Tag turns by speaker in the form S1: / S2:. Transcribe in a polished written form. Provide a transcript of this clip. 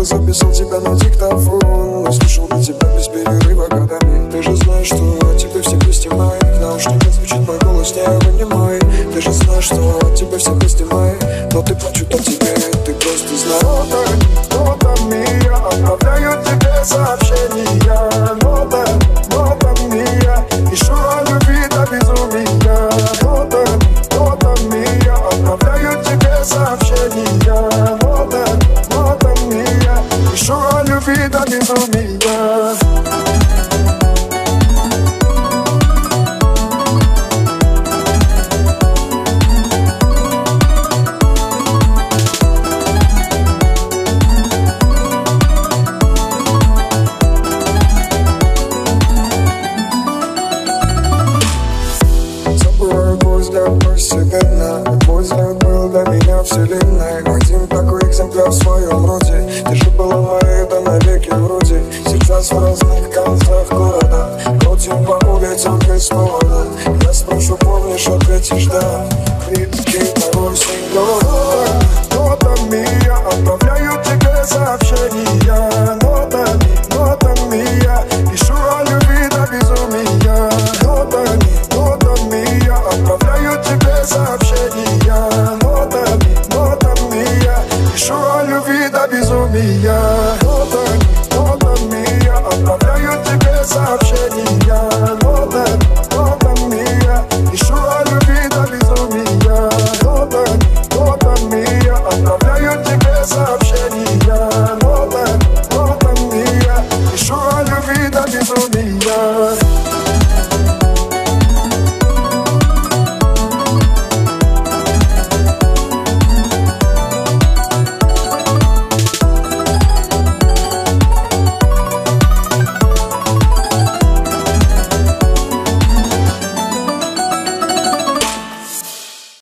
S1: записал тебя на диктофон, но слушал для тебя без перерыва годами. Ты же знаешь, что от тебя все песни мои, в наушниках звучит мой голос, не вынимай. Ты же знаешь, что от тебя все песни мои, но ты плачут о тебе, ты просто знаешь. Нотами я отправляю тебе сообщения. Нотами я пишу о любви до безумия. Нотами я отправляю тебе сообщения. Нотами я пишу о любви до безумия. Твой взгляд был для меня вселенной. Один такой экземпляр в своем роде. Ты же была моей, да навеки вроде. Сейчас в разных концах города бродим по улицам без повода. Я спрошу, помнишь, ответишь да. Критики порой синьор. Нотами я отправляю тебе сообщения. Нотами я пишу о любви до безумия. Нотами я отправляю тебе сообщения. Нотами я пишу о любви до безумия.